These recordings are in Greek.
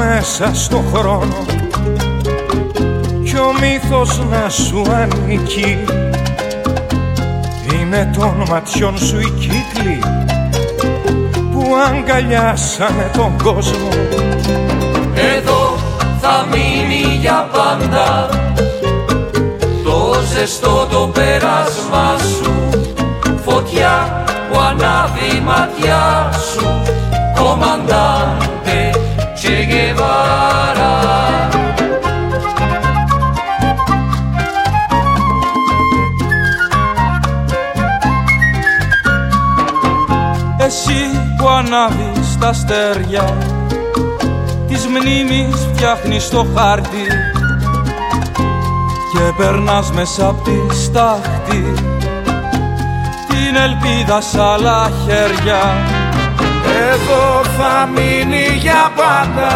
μέσα στο χρόνο κι ο μύθος να σου ανήκει. Είναι των ματιών σου οι κύκλοι που αγκαλιάσανε τον κόσμο. Εδώ θα μείνει για πάντα το ζεστό το πέρασμα σου, φωτιά που ανάβει η ματιά σου, κομμαντάντε Che Guevara. Εσύ που ανάβεις τα αστέρια της μνήμης, φτιάχνεις το χάρτη και περνάς μέσα απ' τη στάχτη την ελπίδα σ' άλλα χέρια. Εδώ θα μείνει για πάντα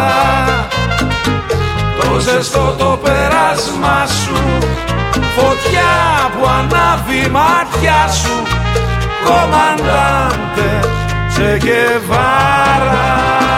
το ζεστό το πέρασμα σου, φωτιά που ανάβει η μάτια σου, κομμαντάντε Che Guevara.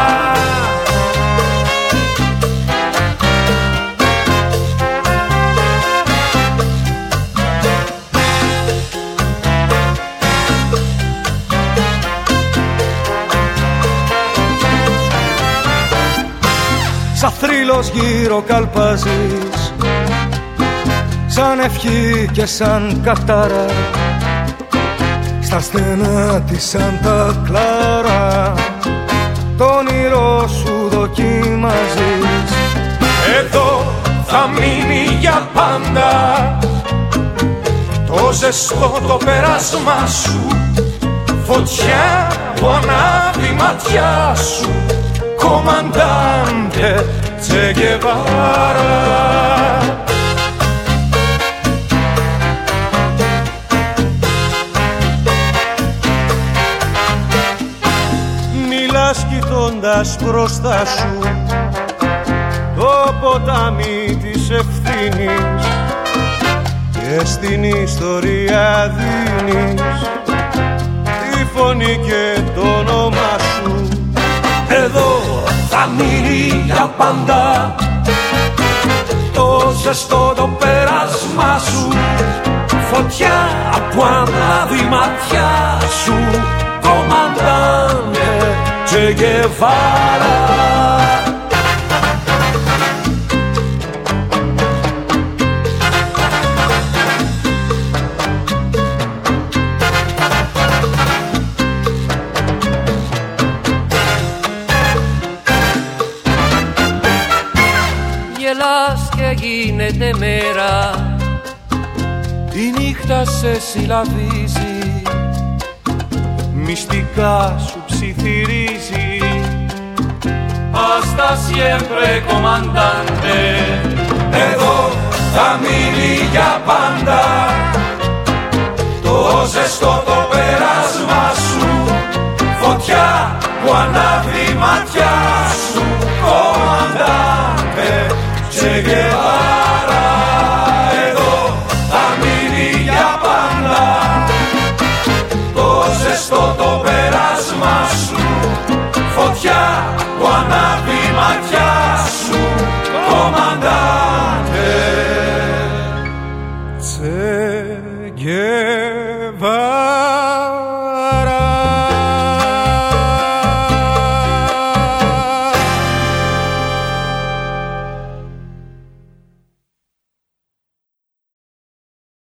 Σαν θρύλος γύρω καλπάζεις, σαν ευχή και σαν κατάρα, στα στενά της Σάντα Κλάρα το όνειρό σου δοκιμάζεις. Εδώ θα μείνει για πάντα το ζεστό το πέρασμα σου, φωτιά που ανάβει η ματιά σου, κομμαντάντε Che Guevara. Μιλάς κοιτώντας μπροστά σου το ποτάμι της ευθύνης και στην ιστορία δίνεις τη φωνή και το όνομα σου. Εδώ θα μείνει για πάντα το ζεστό το πέρασμα σου, φωτιά που ανάβει η ματιά σου, κομμαντάντε Che Guevara. Γελάς και γίνεται μέρα, Η νύχτα σε συλλαβίζει, μυστικά σου ψιθυρίζει. hasta siempre comandante. Εδώ θα μείνει για πάντα το ζεστό το πέρασμα σου, φωτιά που ανάβει η ματιά σου, κομμαντάντε Che Guevara. Εδώ θα μείνει για πάντα το ζεστό το πέρασμα σου, φωτιά που ανάβει η ματιά σου, κομμαντάντε